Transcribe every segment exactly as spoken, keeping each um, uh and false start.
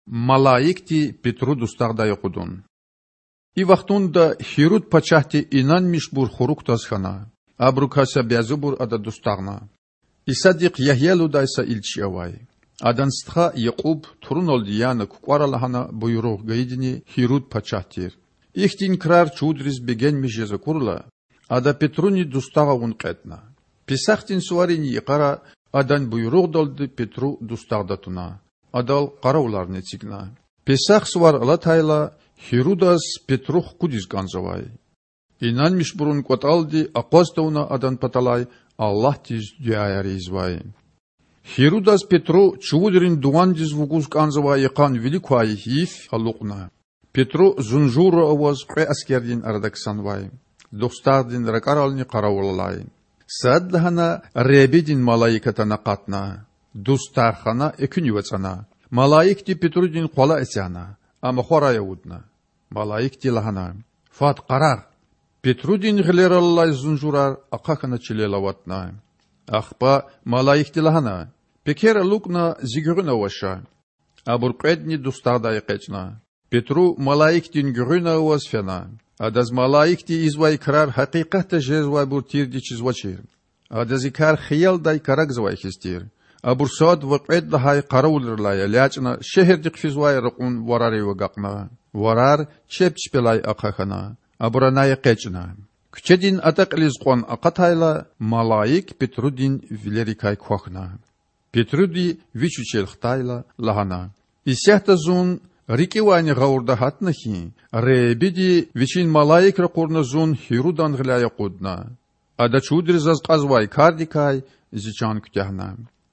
Малайикти Петру дустагдай кудун. И вахтунда Хирут пачахти инан мишбур хуруктас хана. Абрукаса бязубур ада дустагна. И садик Яхьялу дайса илчиавай. Аданстха Якуб турнол дияна кукваралахана буйрух гайдини Хирут пачахтир. Ихтин крар чудрис беген мижеза курла. Ада Петруни дустага ункетна. Писахтин суарини икара адан буйрух долды Петру дустагдатуна. Адал карауларны цигна. Песах свар алатайла Хирудас Петрух кудис ганзавай. Инан мишбурун кваталди аквастауна адан паталай Аллах тиз дяяризвай. Хирудас Петру чувудрин дуандиз вугуз ганзавай якан великвай хиф алукна. Петру зунжура аваз кэ аскердин арадаксанвай. Достардин ракарални караулалай. Саддахана ребидин малайкатана катна. Дустархана экюнивацана. Малайикти Петрудин қола эсяна. Ама хорая удна. Малайикти лахана. Фат қарар. Петрудин ғлераллай зунжурар ақақана чилелаватна. Ахпа малайикти лахана. Пекера лукна зигюрина ваша. Абур қедни дустардай қечна. Петру малайиктин гюрина уазфена. Адаз малайикти извай крар хақиқата жезвай бур тирди чизвачир. Адази кар хиял дай карак звай хистир. Абурсад вقعد لهای قرول لای لیاچنا شهر دیق فیزوای رقون وراری وگقنا ورار چپچ پلای اقخنا ابرانای قچنا کچدین اتقلیز قون اقتایلا ملائک پترودین ویلریکای کوخنا پترودی ویچوچل ختایلا لهانا اسیحت زون ریکیوانی غورده هاتنخی ریبیدی ویچین ملائک رقورن زون هیرودان غلای قودنا ادا چودرز از قزوای کاردیکای زیچان کتهنا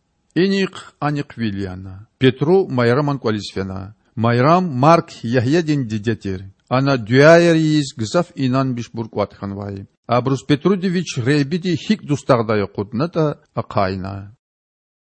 Иник аник Вильяна. Петру Майраман Квалисфена. Майрам Марк Яхьядин дидетир. Ана дюайриз гзаф инан бишбург ватханвай. Абрус Петрудевич рейбиди хик дустагдая кудната акайна.